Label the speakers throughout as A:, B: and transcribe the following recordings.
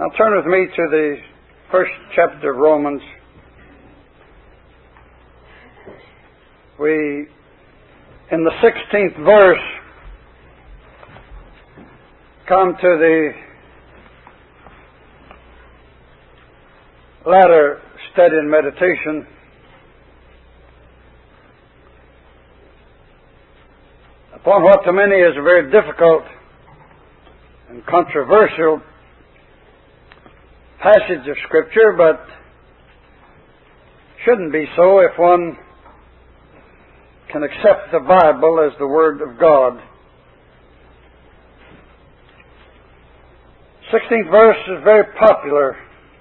A: Now turn with me to the first chapter of Romans. We, in the 16th verse, come to the latter study and meditation. Upon what to many is a very difficult and controversial passage of Scripture, but shouldn't be so if one can accept the Bible as the Word of God. 16th verse is very popular.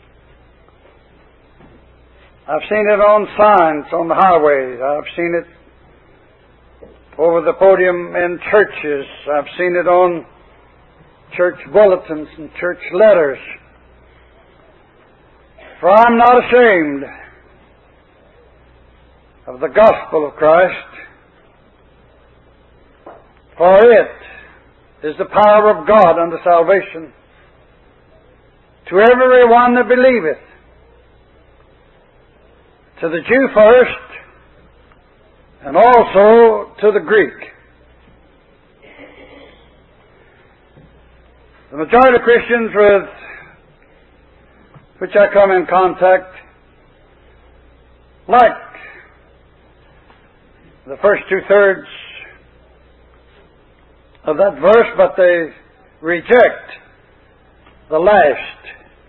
A: I've seen it on signs on the highways. I've seen it over the podium in churches. I've seen it on church bulletins and church letters. For I'm not ashamed of the gospel of Christ, for it is the power of God unto salvation to every one that believeth, to the Jew first, and also to the Greek. The majority of Christians with which I come in contact like the first two-thirds of that verse, but they reject the last.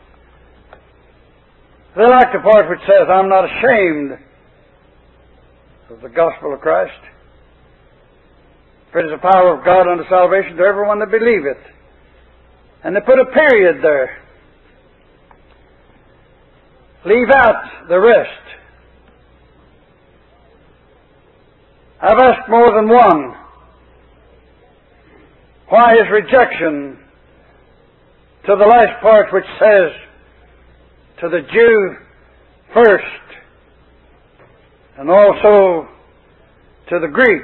A: They like the part which says, I'm not ashamed of the gospel of Christ, for it is the power of God unto salvation to everyone that believeth. And they put a period there. Leave out the rest. I've asked more than one, why is rejection to the last part which says, to the Jew first, and also to the Greek?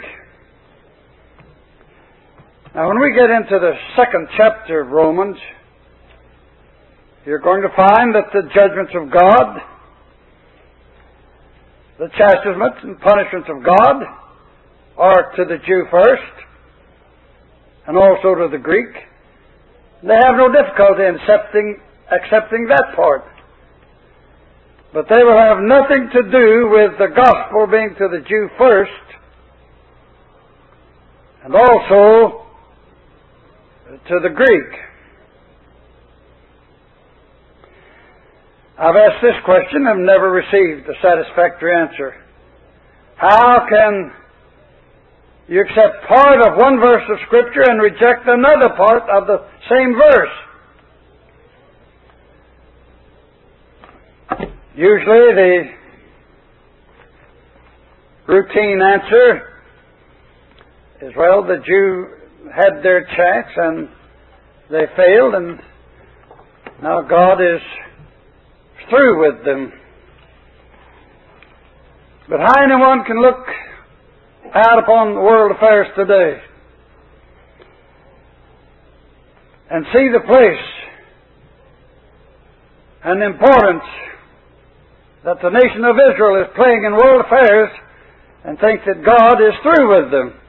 A: Now, when we get into the second chapter of Romans, you're going to find that the judgments of God, the chastisements and punishments of God, are to the Jew first, and also to the Greek. They have no difficulty in accepting that part. But they will have nothing to do with the gospel being to the Jew first, and also to the Greek. I've asked this question and never received a satisfactory answer. How can you accept part of one verse of Scripture and reject another part of the same verse? Usually the routine answer is, well, the Jew had their chance and they failed, and now God is through with them. But how anyone can look out upon the world affairs today and see the place and the importance that the nation of Israel is playing in world affairs and think that God is through with them?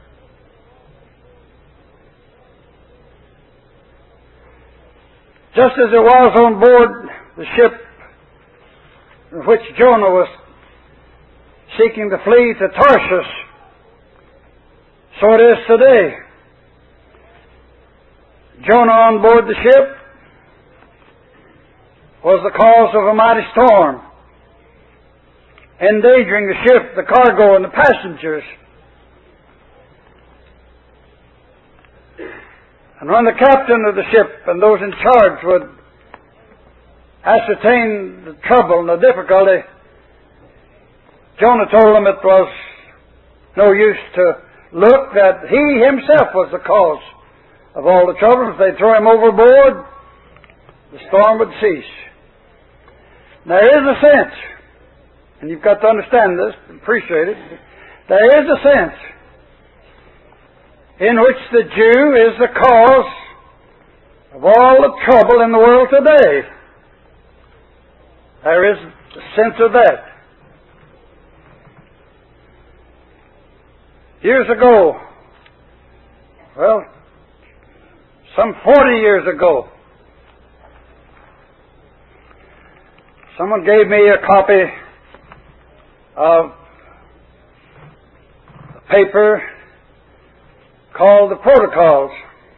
A: Just as it was on board the ship in which Jonah was seeking to flee to Tarshish, so it is today. Jonah on board the ship was the cause of a mighty storm, endangering the ship, the cargo, and the passengers. And when the captain of the ship and those in charge would ascertain the trouble and the difficulty, Jonah told them it was no use to look, that he himself was the cause of all the trouble. If they'd throw him overboard, the storm would cease. There is a sense, and you've got to understand this, appreciate it, there is a sense in which the Jew is the cause of all the trouble in the world today. There is a sense of that. Years ago, well, some 40 years ago, someone gave me a copy of a paper called The Protocols,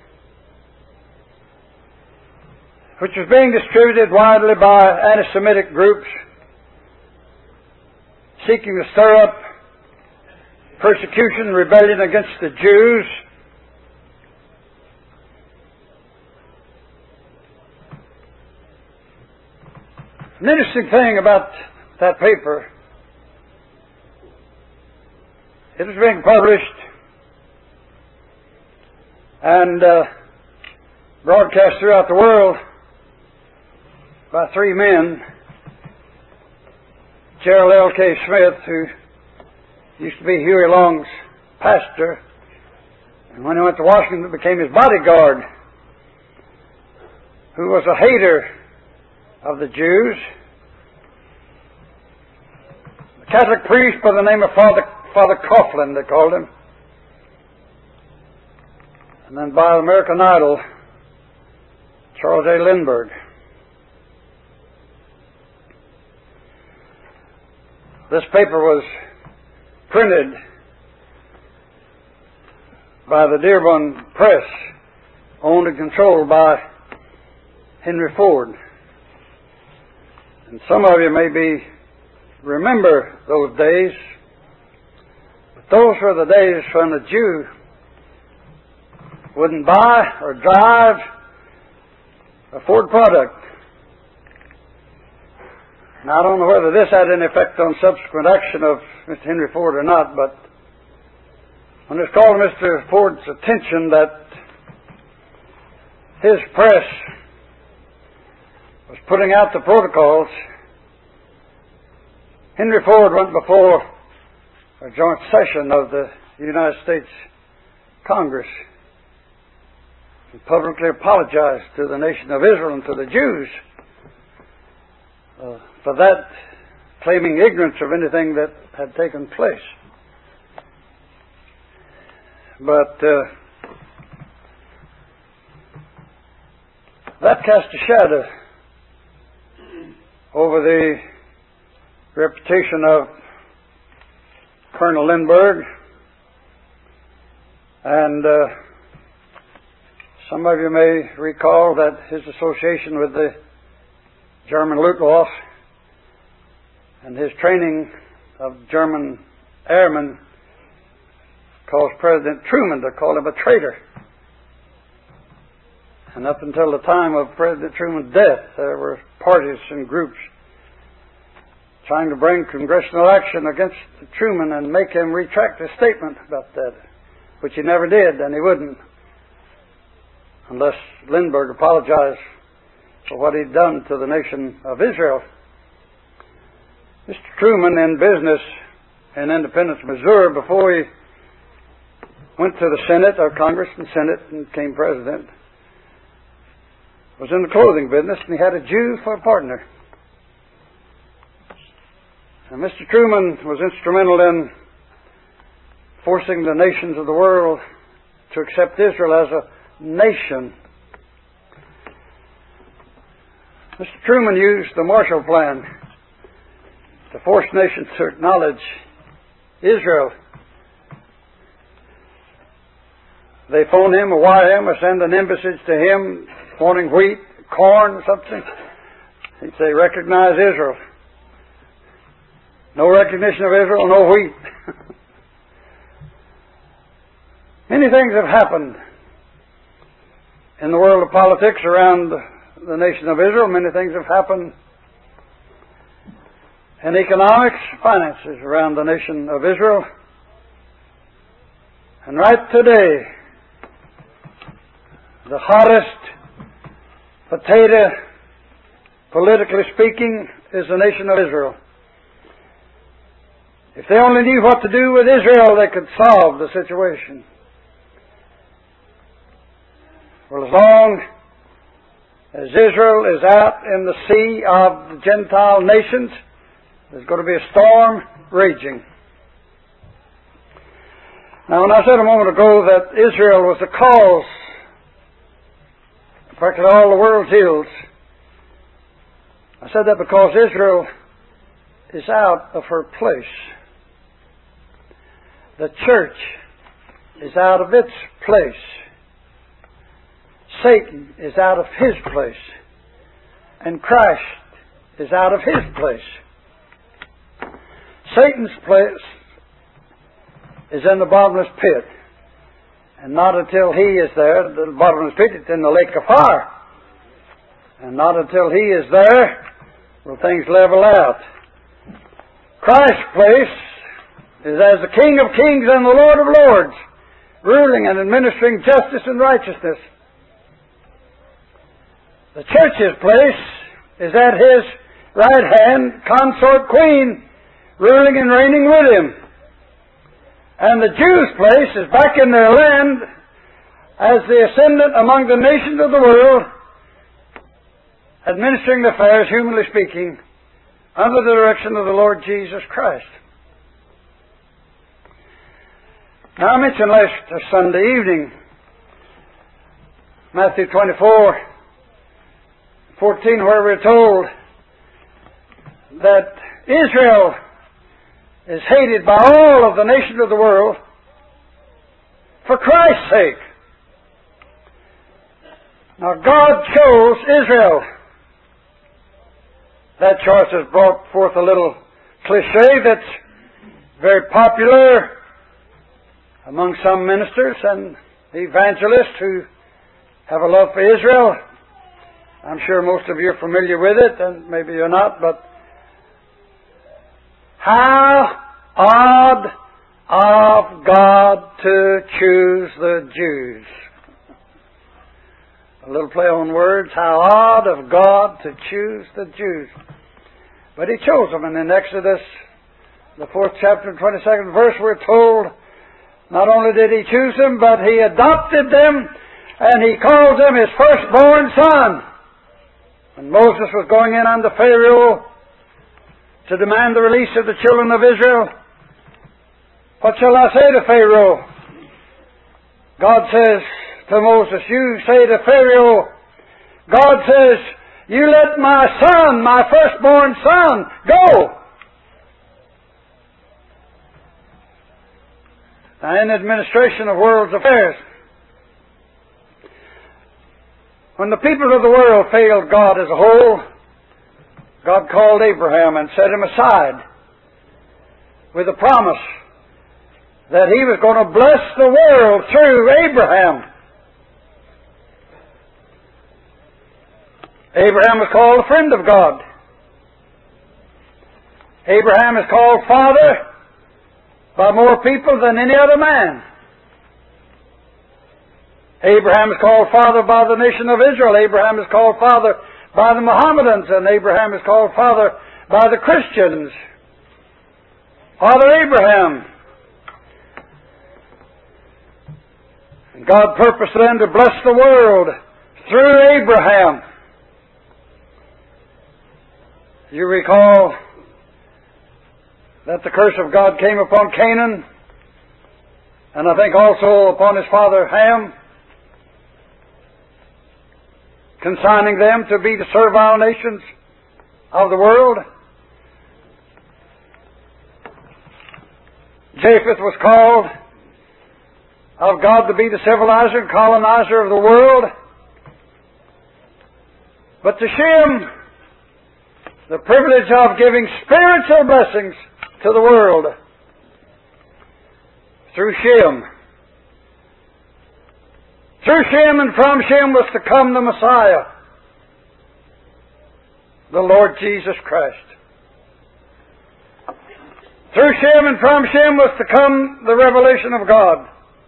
A: which was being distributed widely by anti-Semitic groups seeking to stir up persecution and rebellion against the Jews. An interesting thing about that paper, it was being published and broadcast throughout the world by three men. Gerald L.K. Smith, who used to be Huey Long's pastor, and when he went to Washington became his bodyguard, who was a hater of the Jews. A Catholic priest by the name of Father Coughlin, they called him. And then by American Idol, Charles A. Lindbergh. This paper was printed by the Dearborn Press, owned and controlled by Henry Ford. And some of you maybe remember those days, but those were the days when a Jew wouldn't buy or drive a Ford product. Now, I don't know whether this had any effect on subsequent action of Mr. Henry Ford or not, but when it was called to Mr. Ford's attention that his press was putting out the protocols, Henry Ford went before a joint session of the United States Congress and publicly apologized to the nation of Israel and to the Jews for that, claiming ignorance of anything that had taken place. But that cast a shadow over the reputation of Colonel Lindbergh, and some of you may recall that his association with the German Luftwaffe and his training of German airmen caused President Truman to call him a traitor. And up until the time of President Truman's death, there were parties and groups trying to bring congressional action against Truman and make him retract his statement about that, which he never did, and he wouldn't, unless Lindbergh apologized for what he'd done to the nation of Israel. Mr. Truman, in business in Independence, Missouri, before he went to the Senate, or Congress and Senate, and became president, was in the clothing business, and he had a Jew for a partner. And Mr. Truman was instrumental in forcing the nations of the world to accept Israel as a nation. Mr. Truman used the Marshall Plan to force nations to acknowledge Israel. They phone him or wire him or send an embassy to him wanting wheat, corn, or something. He'd say, recognize Israel. No recognition of Israel, no wheat. Many things have happened in the world of politics around the nation of Israel. Many things have happened in economics, finances around the nation of Israel. And right today, the hottest potato, politically speaking, is the nation of Israel. If they only knew what to do with Israel, they could solve the situation. Well, as long As Israel is out in the sea of the Gentile nations, there's going to be a storm raging. Now, when I said a moment ago that Israel was the cause, practically all the world's ills, I said that because Israel is out of her place. The church is out of its place. Satan is out of his place. And Christ is out of his place. Satan's place is in the bottomless pit. And not until he is there, the bottomless pit, it's in the lake of fire. And not until he is there will things level out. Christ's place is as the King of Kings and the Lord of Lords, ruling and administering justice and righteousness. The church's place is at his right hand, consort queen, ruling and reigning with him. And the Jews' place is back in their land as the ascendant among the nations of the world, administering the affairs, humanly speaking, under the direction of the Lord Jesus Christ. Now, I mentioned last Sunday evening, Matthew 24:14, where we're told that Israel is hated by all of the nations of the world for Christ's sake. Now, God chose Israel. That choice has brought forth a little cliche that's very popular among some ministers and evangelists who have a love for Israel. I'm sure most of you are familiar with it, and maybe you're not, but how odd of God to choose the Jews. A little play on words. How odd of God to choose the Jews. But He chose them. And in Exodus, the 4th chapter and 22nd verse, we're told not only did He choose them, but He adopted them and He called them His firstborn son. When Moses was going in unto Pharaoh to demand the release of the children of Israel, what shall I say to Pharaoh? God says to Moses, you say to Pharaoh, God says, you let my son, my firstborn son, go. Now, in the administration of world's affairs, when the people of the world failed God as a whole, God called Abraham and set him aside with a promise that He was going to bless the world through Abraham. Abraham was called a friend of God. Abraham is called father by more people than any other man. Abraham is called father by the nation of Israel. Abraham is called father by the Mohammedans, and Abraham is called father by the Christians. Father Abraham. And God purposed then to bless the world through Abraham. You recall that the curse of God came upon Canaan, and I think also upon his father Ham, consigning them to be the servile nations of the world. Japheth was called of God to be the civilizer and colonizer of the world. But to Shem, the privilege of giving spiritual blessings to the world through Shem. Through Shem and from Shem was to come the Messiah, the Lord Jesus Christ. Through Shem and from Shem was to come the revelation of God.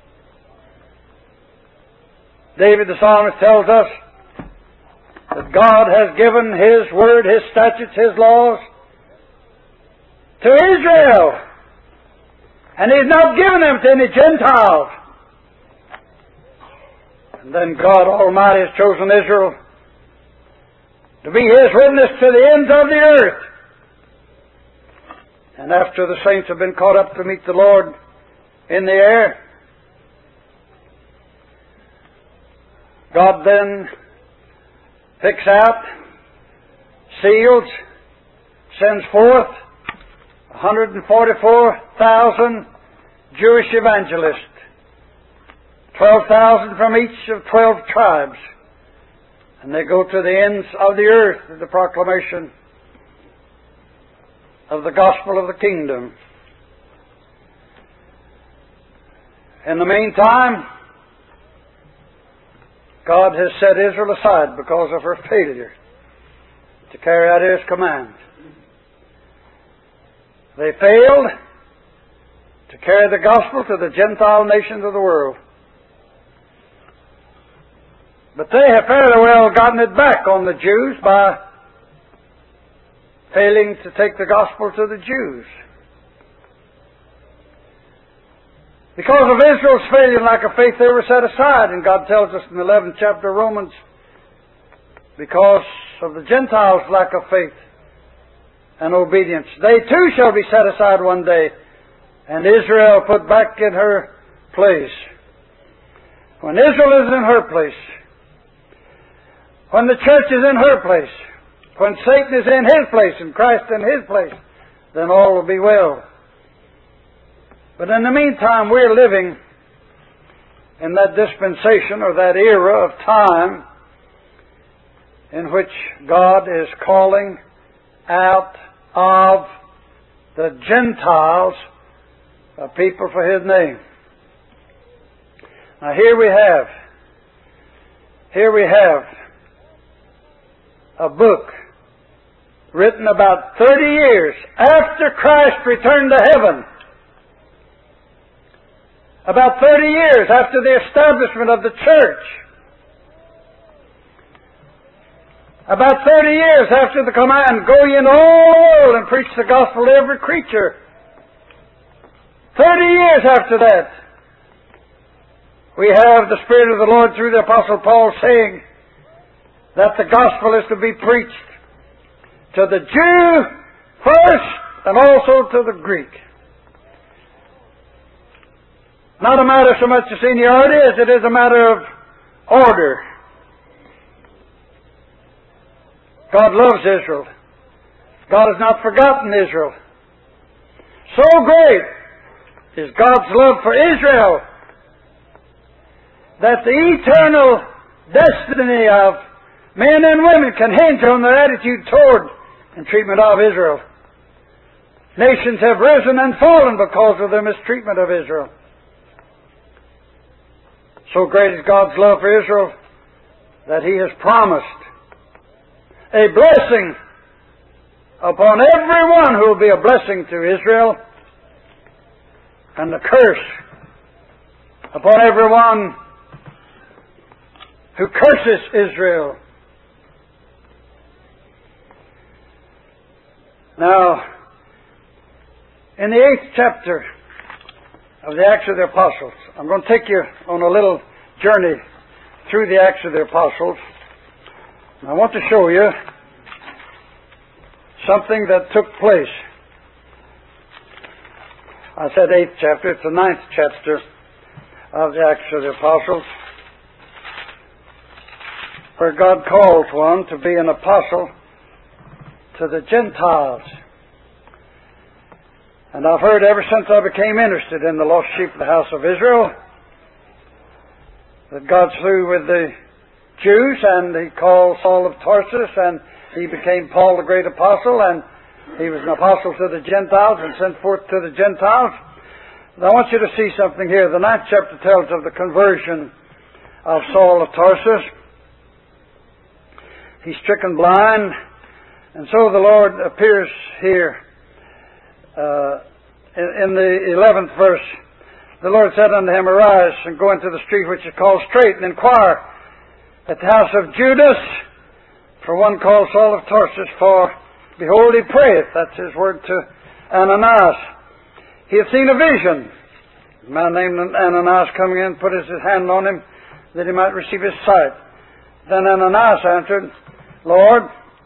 A: David the psalmist tells us that God has given His Word, His statutes, His laws to Israel. And He's not given them to any Gentiles. And then God Almighty has chosen Israel to be His witness to the ends of the earth. And after the saints have been caught up to meet the Lord in the air, God then picks out, seals, sends forth 144,000 Jewish evangelists, 12,000 from each of 12 tribes. And they go to the ends of the earth with the proclamation of the gospel of the kingdom. In the meantime, God has set Israel aside because of her failure to carry out His command. They failed to carry the gospel to the Gentile nations of the world. But they have fairly well gotten it back on the Jews by failing to take the gospel to the Jews. Because of Israel's failure and lack of faith, they were set aside. And God tells us in the 11th chapter of Romans, because of the Gentiles' lack of faith and obedience, they too shall be set aside one day, and Israel put back in her place. When Israel is in her place, when the church is in her place, when Satan is in his place and Christ in His place, then all will be well. But in the meantime, we're living in that dispensation or that era of time in which God is calling out of the Gentiles a people for His name. Now here we have a book written about 30 years after Christ returned to heaven. About 30 years after the establishment of the church. About 30 years after the command, go ye into all the world and preach the gospel to every creature. 30 years after that, we have the Spirit of the Lord through the Apostle Paul saying that the gospel is to be preached to the Jew first and also to the Greek. Not a matter so much of seniority as it is a matter of order. God loves Israel. God has not forgotten Israel. So great is God's love for Israel that the eternal destiny of men and women can hinge on their attitude toward and treatment of Israel. Nations have risen and fallen because of the mistreatment of Israel. So great is God's love for Israel that He has promised a blessing upon everyone who will be a blessing to Israel, and a curse upon everyone who curses Israel. Now, in the 8th chapter of the Acts of the Apostles, I'm going to take you on a little journey through the Acts of the Apostles. And I want to show you something that took place. I said 8th chapter, it's the 9th chapter of the Acts of the Apostles, where God calls one to be an apostle to the Gentiles. And I've heard ever since I became interested in the lost sheep of the house of Israel that God's through with the Jews, and He called Saul of Tarsus, and he became Paul the great apostle, and he was an apostle to the Gentiles and sent forth to the Gentiles. But I want you to see something here. The 9th chapter tells of the conversion of Saul of Tarsus. He's stricken blind, and so the Lord appears here. In the 11th verse, the Lord said unto him, Arise, and go into the street which is called Straight, and inquire at the house of Judas for one called Saul of Tarsus, for behold, he prayeth. That's his word to Ananias. He hath seen a vision. A man named Ananias coming in, put his hand on him, that he might receive his sight. Then Ananias answered, Lord,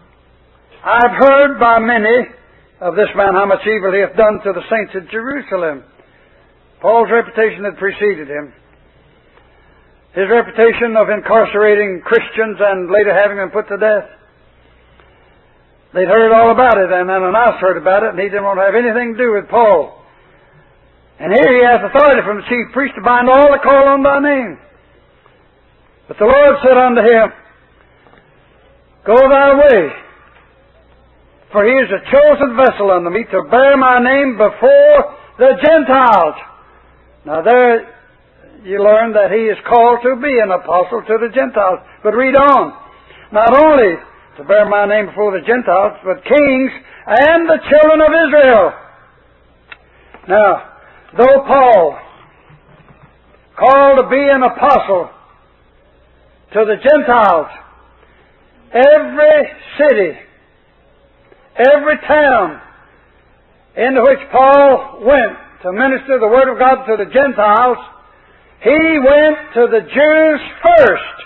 A: I've heard by many of this man how much evil he hath done to the saints at Jerusalem. Paul's reputation had preceded him. His reputation of incarcerating Christians and later having them put to death. They'd heard all about it, and Ananias heard about it, and he didn't want to have anything to do with Paul. And here he has authority from the chief priest to bind all that call on thy name. But the Lord said unto him, Go thy way, for he is a chosen vessel unto me to bear my name before the Gentiles. Now there you learn that he is called to be an apostle to the Gentiles. But read on. Not only to bear my name before the Gentiles, but kings and the children of Israel. Now, though Paul called to be an apostle to the Gentiles, every city, every town into which Paul went to minister the Word of God to the Gentiles, he went to the Jews first.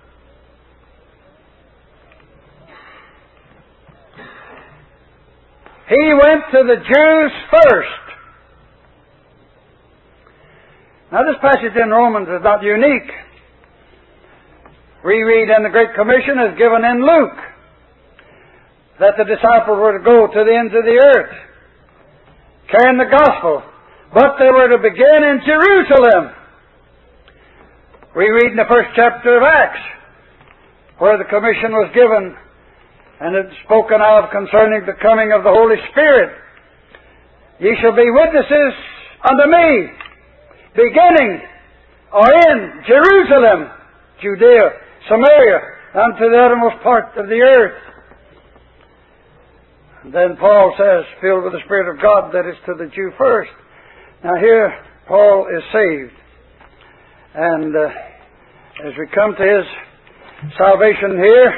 A: He went to the Jews first. Now this passage in Romans is not unique. We read in the Great Commission as given in Luke that the disciples were to go to the ends of the earth carrying the gospel, but they were to begin in Jerusalem. We read in the first chapter of Acts where the commission was given and it's spoken of concerning the coming of the Holy Spirit. Ye shall be witnesses unto me, beginning or in Jerusalem, Judea, Samaria, unto the uttermost part of the earth. And then Paul says, filled with the Spirit of God, that is to the Jew first. Now here, Paul is saved. And as we come to his salvation here,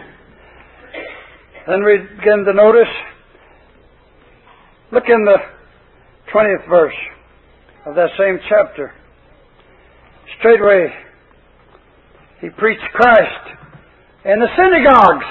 A: then we begin to notice, look in the 20th verse of that same chapter. Straightway, he preached Christ in the synagogues.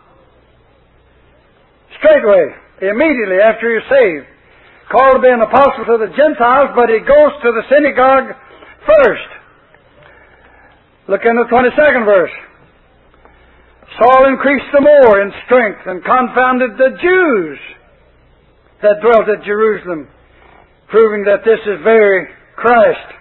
A: Straightway, immediately after you're saved. Called to be an apostle to the Gentiles, but he goes to the synagogue first. Look in the 22nd verse. Saul increased the more in strength and confounded the Jews that dwelt at Jerusalem, proving that this is very Christ.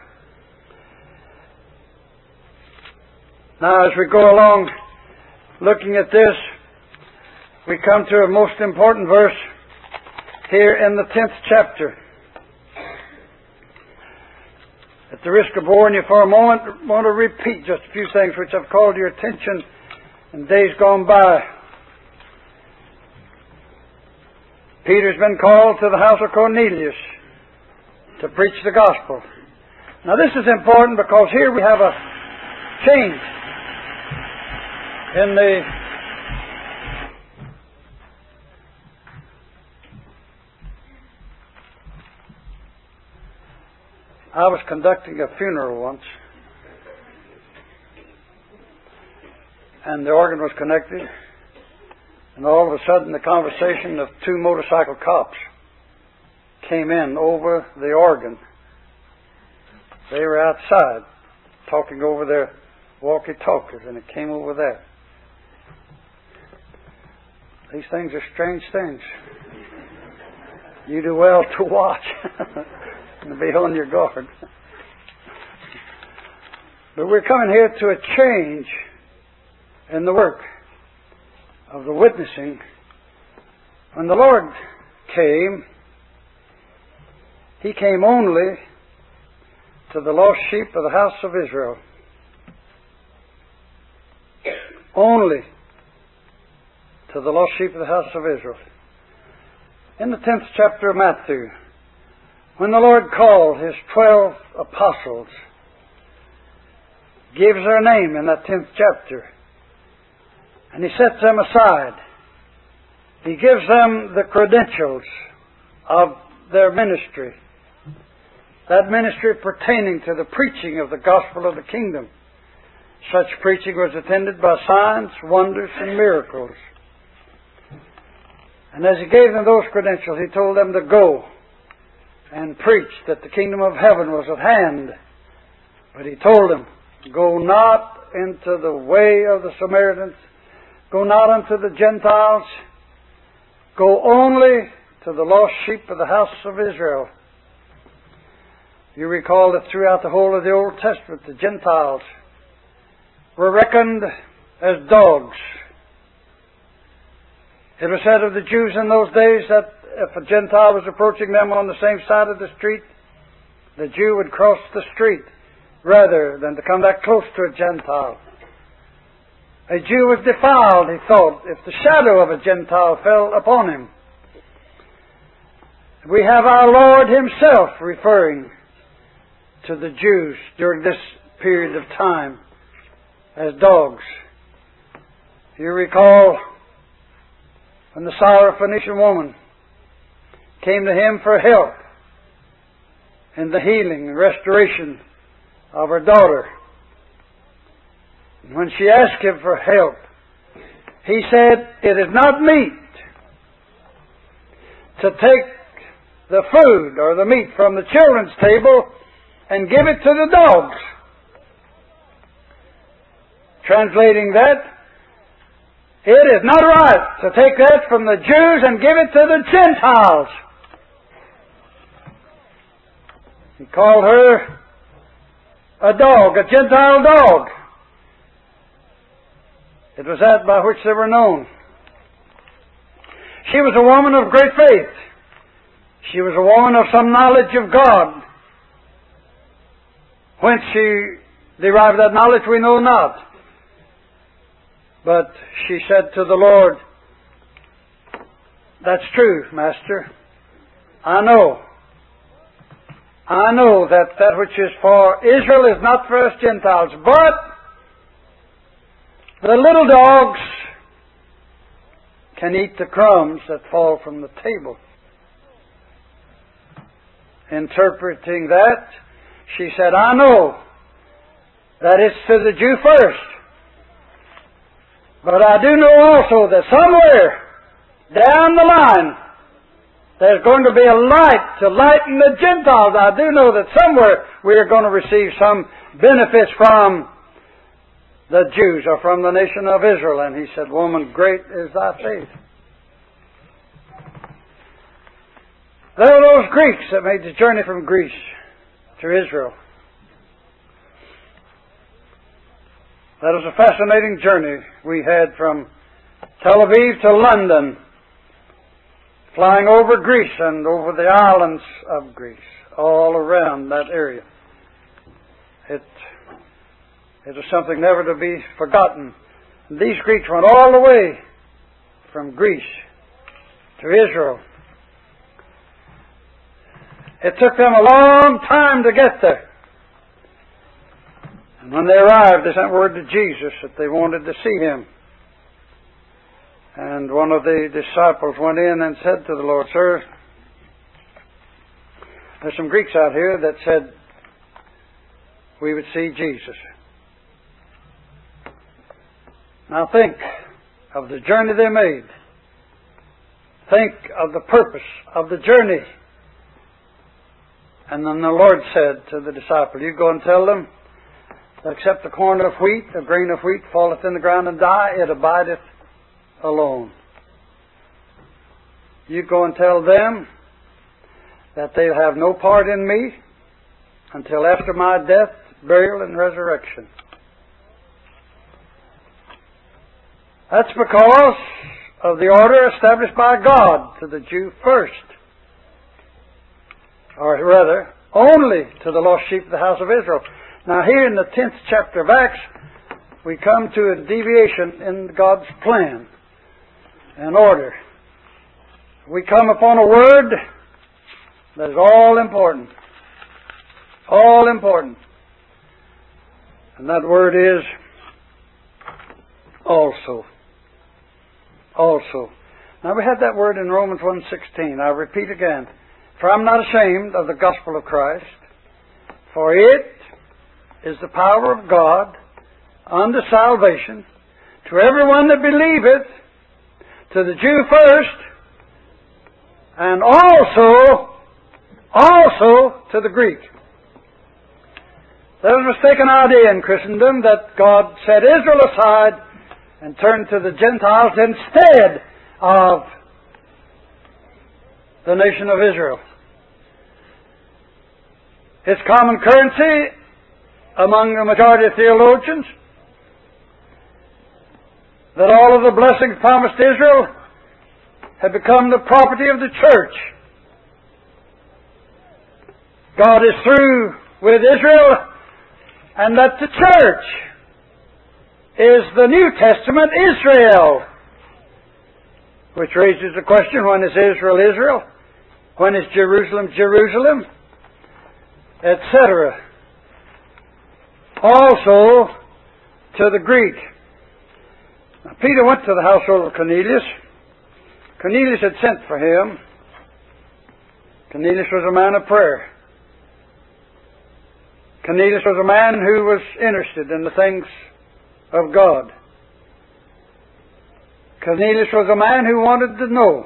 A: Now as we go along looking at this, we come to a most important verse here in the 10th chapter. At the risk of boring you for a moment, I want to repeat just a few things which I've called your attention in days gone by. Peter's been called to the house of Cornelius to preach the gospel. Now this is important because here we have a change in the I was conducting a funeral once, and the organ was connected, and all of a sudden the conversation of two motorcycle cops came in over the organ. They were outside talking over their walkie-talkies, and it came over that. These things are strange things. You do well to watch and be on your guard. But we're coming here to a change in the work of the witnessing. When the Lord came, He came only to the lost sheep of the house of Israel. Only to the lost sheep of the house of Israel. In the 10th chapter of Matthew, when the Lord called His 12 apostles, gives their name in that 10th chapter, and He sets them aside. He gives them the credentials of their ministry. That ministry pertaining to the preaching of the gospel of the kingdom. Such preaching was attended by signs, wonders, and miracles. And as He gave them those credentials, He told them to go and preach that the kingdom of heaven was at hand. But He told them, go not into the way of the Samaritans, go not unto the Gentiles, go only to the lost sheep of the house of Israel. You recall that throughout the whole of the Old Testament, the Gentiles were reckoned as dogs. It was said of the Jews in those days that if a Gentile was approaching them on the same side of the street, the Jew would cross the street rather than to come that close to a Gentile. A Jew was defiled, he thought, if the shadow of a Gentile fell upon him. We have our Lord Himself referring to the Jews during this period of time as dogs. You recall when the Syrophoenician woman came to Him for help in the healing and restoration of her daughter. And when she asked Him for help, He said, it is not meet to take the food or the meat from the children's table and give it to the dogs. Translating that, it is not right to take that from the Jews and give it to the Gentiles. He called her a dog, a Gentile dog. It was that by which they were known. She was a woman of great faith. She was a woman of some knowledge of God. Whence she derived that knowledge we know not. But she said to the Lord, that's true, Master. I know that which is for Israel is not for us Gentiles, but the little dogs can eat the crumbs that fall from the table. Interpreting that, she said, I know that it's to the Jew first. But I do know also that somewhere down the line there's going to be a light to lighten the Gentiles. I do know that somewhere we are going to receive some benefits from the Jews or from the nation of Israel. And He said, woman, great is thy faith. There were those Greeks that made the journey from Greece to Israel. That was a fascinating journey we had from Tel Aviv to London, flying over Greece and over the islands of Greece, all around that area. It was something never to be forgotten. And these Greeks went all the way from Greece to Israel. It took them a long time to get there. And when they arrived, they sent word to Jesus that they wanted to see Him. And one of the disciples went in and said to the Lord, Sir, there's some Greeks out here that said we would see Jesus. Now think of the journey they made. Think of the purpose of the journey. And then the Lord said to the disciple, you go and tell them that except the corn of wheat, a grain of wheat falleth in the ground and die, it abideth alone. You go and tell them that they'll have no part in me until after my death, burial, and resurrection. That's because of the order established by God to the Jew first. Or rather, only to the lost sheep of the house of Israel. Now here in the 10th chapter of Acts, we come to a deviation in God's plan and order. We come upon a word that is all important. All important. And that word is also. Also. Now we had that word in Romans 1:16. I'll repeat again. For I'm not ashamed of the gospel of Christ, for it is the power of God unto salvation to everyone that believeth, to the Jew first, and also to the Greek. There's a mistaken idea in Christendom that God set Israel aside and turned to the Gentiles instead of the nation of Israel. It's common currency among the majority of theologians that all of the blessings promised to Israel have become the property of the church. God is through with Israel, and that the church is the New Testament Israel. Which raises the question, when is Israel Israel? When is Jerusalem Jerusalem? Etc. Also to the Greek. Now, Peter went to the household of Cornelius. Cornelius had sent for him. Cornelius was a man of prayer. Cornelius was a man who was interested in the things of God. Cornelius was a man who wanted to know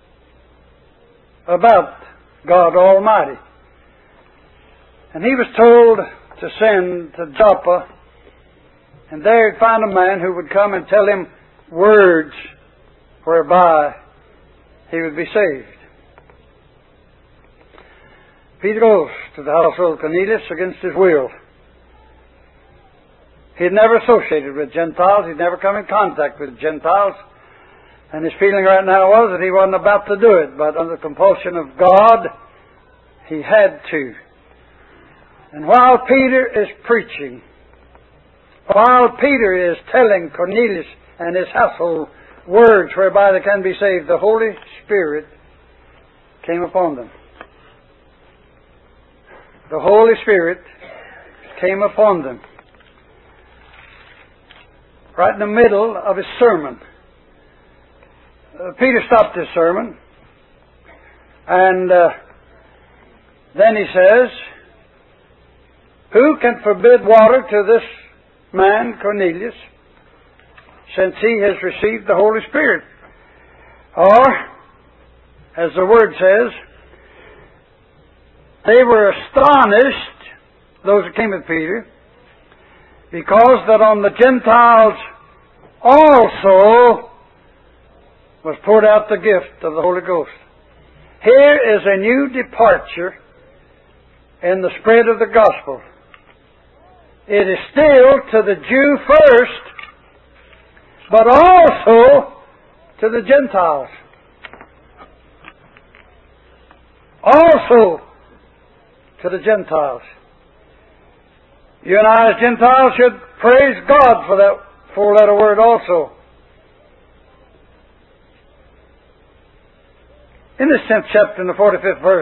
A: about God Almighty. And he was told to send to Joppa, and there he'd find a man who would come and tell him words whereby he would be saved. Peter goes to the household of Cornelius against his will. He had never associated with Gentiles. He'd never come in contact with Gentiles. And his feeling right now was that he wasn't about to do it, but under the compulsion of God, he had to. And while Peter is preaching, while Peter is telling Cornelius and his household words whereby they can be saved, the Holy Spirit came upon them. The Holy Spirit came upon them. Right in the middle of his sermon. Peter stopped his sermon, and then he says, "Who can forbid water to this man, Cornelius, since he has received the Holy Spirit?" Or, as the Word says, they were astonished, those who came with Peter, because that on the Gentiles also was poured out the gift of the Holy Ghost. Here is a new departure in the spread of the gospel. It is still to the Jew first, but also to the Gentiles. Also to the Gentiles. You and I as Gentiles should praise God for that four-letter word also. In this 10th chapter, in the 45th verse,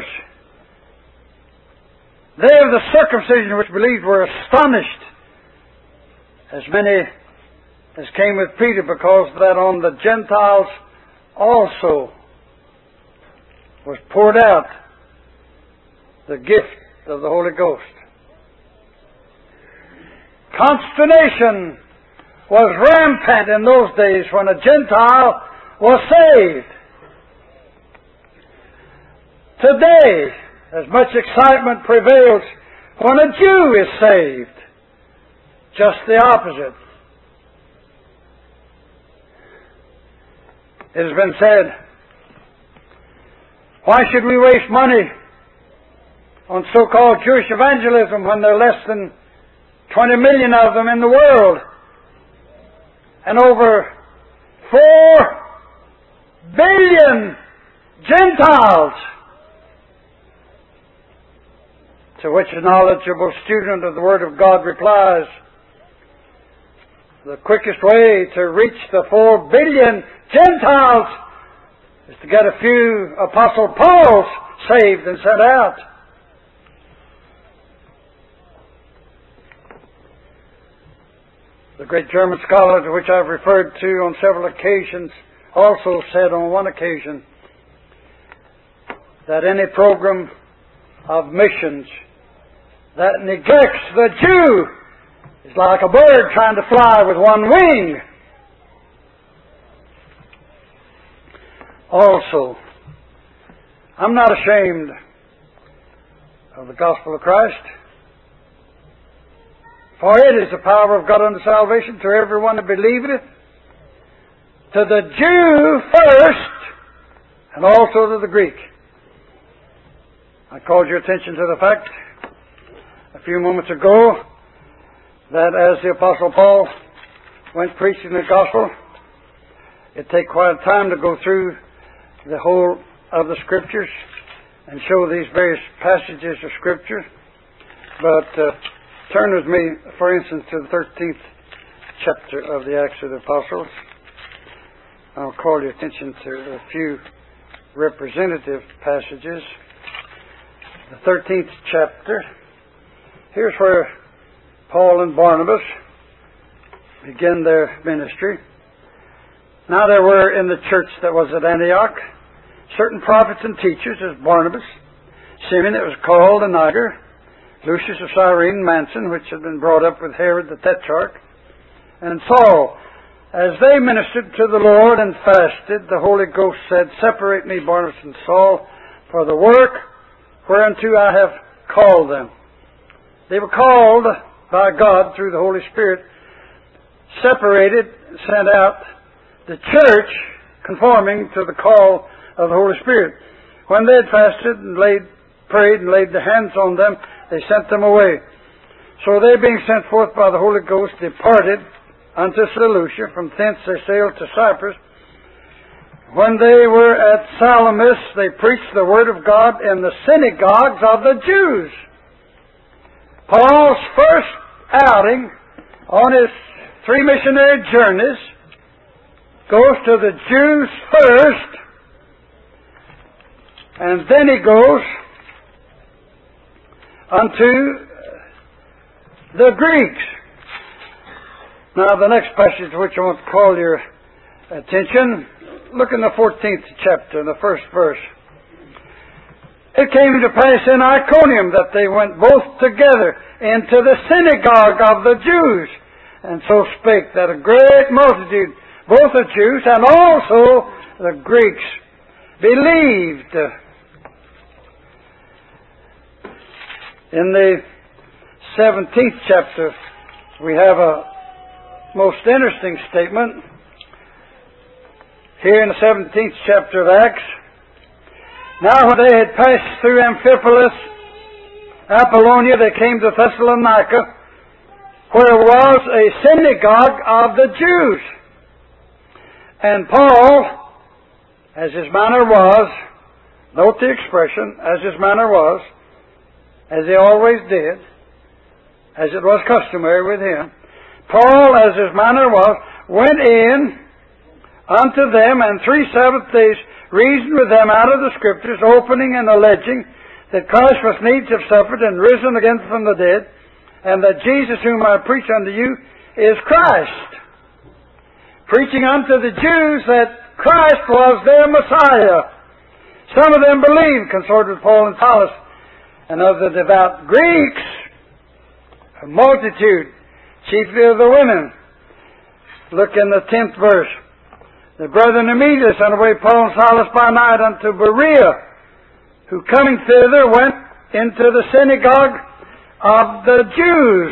A: they of the circumcision which believed were astonished, as many as came with Peter, because that on the Gentiles also was poured out the gift of the Holy Ghost. Consternation was rampant in those days when a Gentile was saved. Today, as much excitement prevails when a Jew is saved. Just the opposite. It has been said, why should we waste money on so-called Jewish evangelism when there are less than 20 million of them in the world, and over 4 billion Gentiles? To which a knowledgeable student of the Word of God replies, the quickest way to reach the 4 billion Gentiles is to get a few Apostle Pauls saved and sent out. The great German scholar to which I've referred to on several occasions also said on one occasion that any program of missions that neglects the Jew is like a bird trying to fly with one wing. Also, I'm not ashamed of the gospel of Christ, for it is the power of God unto salvation to everyone that believeth, to the Jew first, and also to the Greek. I called your attention to the fact a few moments ago that as the Apostle Paul went preaching the gospel, it take quite a time to go through the whole of the Scriptures and show these various passages of Scripture. But turn with me, for instance, to the 13th chapter of the Acts of the Apostles. I'll call your attention to a few representative passages. The 13th chapter. Here's where Paul and Barnabas begin their ministry. Now there were in the church that was at Antioch certain prophets and teachers, as Barnabas, Simeon that was called a Niger, Lucius of Cyrene, Manson, which had been brought up with Herod the Tetrarch, and Saul. As they ministered to the Lord and fasted, the Holy Ghost said, Separate me, Barnabas and Saul, for the work whereunto I have called them. They were called by God through the Holy Spirit, separated, sent out, the church conforming to the call of the Holy Spirit. When they had fasted and prayed and laid their hands on them, they sent them away. So they, being sent forth by the Holy Ghost, departed unto Seleucia. From thence they sailed to Cyprus. When they were at Salamis, they preached the word of God in the synagogues of the Jews. Paul's first outing on his 3 missionary journeys goes to the Jews first, and then he goes unto the Greeks. Now the next passage to which I want to call your attention, look in the 14th chapter, the first verse. It came to pass in Iconium that they went both together into the synagogue of the Jews, and so spake that a great multitude, both the Jews and also the Greeks, believed. In the 17th chapter, we have a most interesting statement. Here in the 17th chapter of Acts, Now when they had passed through Amphipolis, Apollonia, they came to Thessalonica, where was a synagogue of the Jews. And Paul, as his manner was, note the expression, as his manner was, as he always did, as it was customary with him, Paul, as his manner was, went in unto them, and 3 Sabbath days reasoned with them out of the Scriptures, opening and alleging that Christ must needs have suffered and risen again from the dead, and that Jesus whom I preach unto you is Christ. Preaching unto the Jews that Christ was their Messiah. Some of them believed, consorted with Paul and Silas, and of the devout Greeks, a multitude, chiefly of the women. Look in the 10th verse. The brethren immediately sent away Paul and Silas by night unto Berea, who coming thither went into the synagogue of the Jews.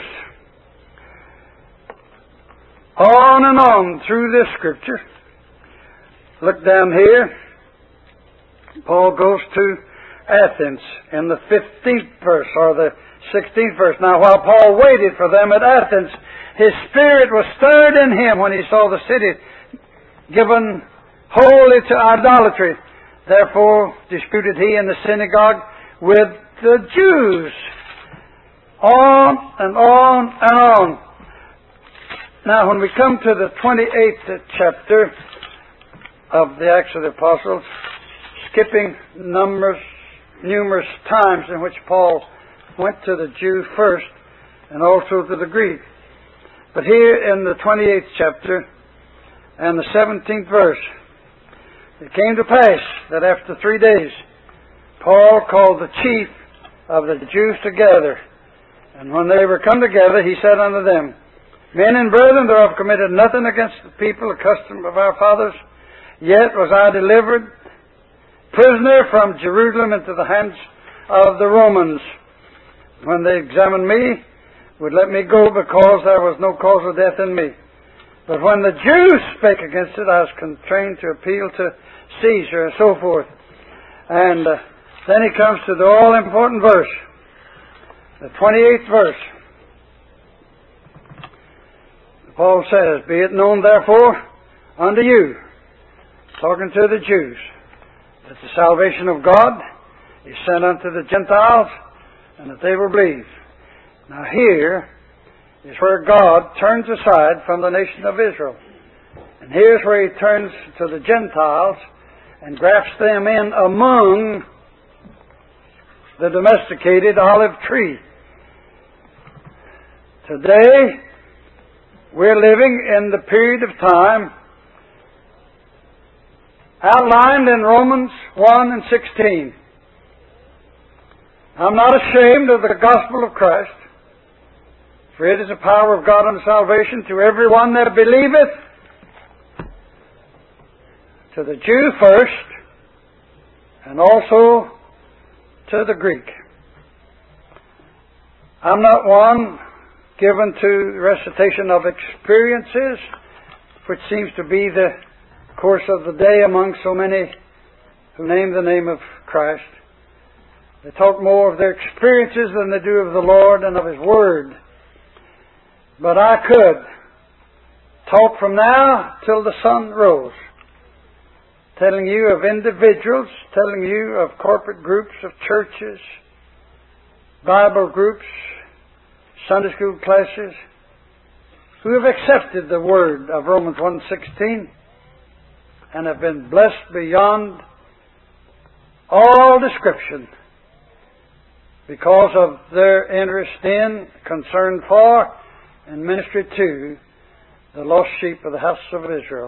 A: On and on through this Scripture. Look down here. Paul goes to Athens in the 15th verse, or the 16th verse. Now while Paul waited for them at Athens, his spirit was stirred in him when he saw the city given wholly to idolatry. Therefore disputed he in the synagogue with the Jews. On and on and on. Now when we come to the 28th chapter of the Acts of the Apostles, skipping numerous times in which Paul went to the Jew first and also to the Greek. But here in the 28th chapter and the 17th verse, it came to pass that after 3 days, Paul called the chief of the Jews together. And when they were come together, he said unto them, Men and brethren, though I have committed nothing against the people, the custom of our fathers, yet was I delivered prisoner from Jerusalem into the hands of the Romans. When they examined me, would let me go because there was no cause of death in me. But when the Jews spake against it, I was constrained to appeal to Caesar and so forth. And then he comes to the all-important verse, the 28th verse. Paul says, "Be it known therefore unto you," talking to the Jews, "that the salvation of God is sent unto the Gentiles, and that they will believe." Now here is where God turns aside from the nation of Israel. And here's where He turns to the Gentiles and grafts them in among the domesticated olive tree. Today, we're living in the period of time outlined in Romans 1 and 16. I'm not ashamed of the gospel of Christ, for it is the power of God unto salvation to every one that believeth, to the Jew first, and also to the Greek. I'm not one given to recitation of experiences, which seems to be the course of the day among so many who name the name of Christ. They talk more of their experiences than they do of the Lord and of His Word. But I could talk from now till the sun rose, telling you of individuals, telling you of corporate groups of churches, Bible groups, Sunday school classes, who have accepted the word of Romans 1:16 and have been blessed beyond all description because of their interest in, concern for, and ministry to the lost sheep of the house of Israel.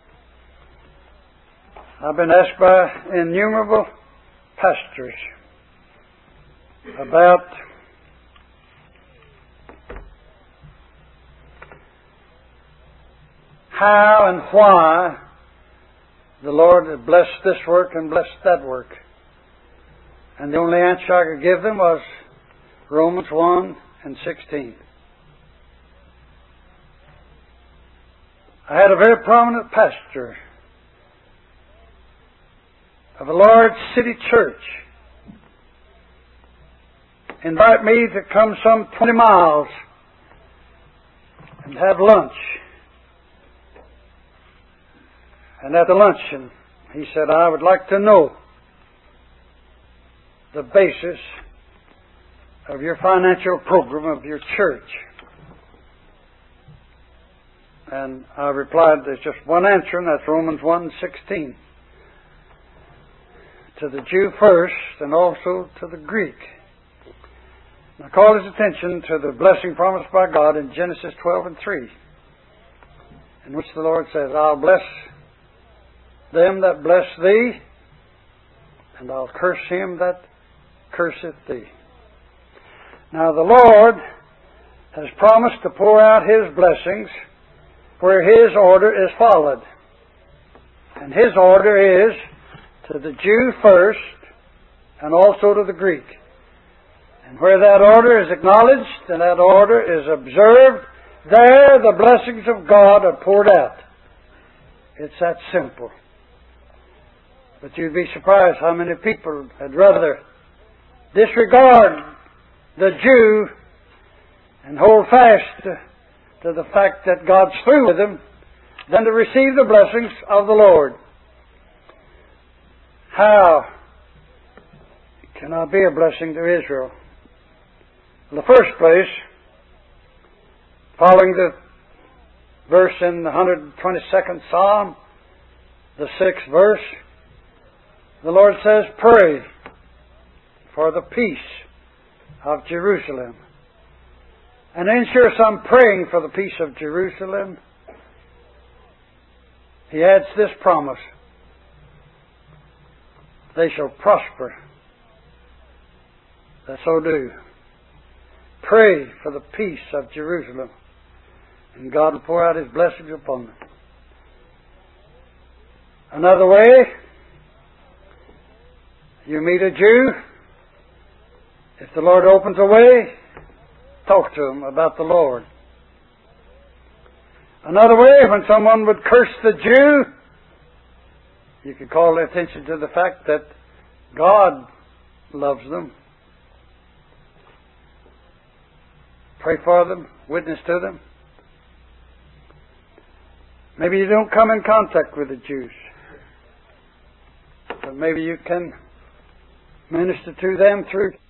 A: I've been asked by innumerable pastors about how and why the Lord had blessed this work and blessed that work. And the only answer I could give them was Romans 1 and 16. I had a very prominent pastor of a large city church invite me to come some 20 miles and have lunch. And at the luncheon, he said, "I would like to know the basis of your financial program of your church." And I replied, "There's just one answer, and that's Romans 1:16. To the Jew first, and also to the Greek." And I called his attention to the blessing promised by God in Genesis 12:3, in which the Lord says, "I'll bless them that bless thee, and I'll curse him that curseth thee." Now the Lord has promised to pour out His blessings where His order is followed. And His order is to the Jew first, and also to the Greek. And where that order is acknowledged and that order is observed, there the blessings of God are poured out. It's that simple. But you'd be surprised how many people had rather disregard the Jew and hold fast to the fact that God's through with them than to receive the blessings of the Lord. How can I be a blessing to Israel? In the first place, following the verse in the 122nd Psalm, the 6th verse, the Lord says, "Pray for the peace of Jerusalem." And then, sure, some praying for the peace of Jerusalem, He adds this promise: "They shall prosper that so do." Pray for the peace of Jerusalem, and God will pour out His blessings upon them. Another way You meet a Jew, if the Lord opens a way, talk to him about the Lord. Another way, when someone would curse the Jew, you could call their attention to the fact that God loves them. Pray for them, witness to them. Maybe you don't come in contact with the Jews, but maybe you can minister to them through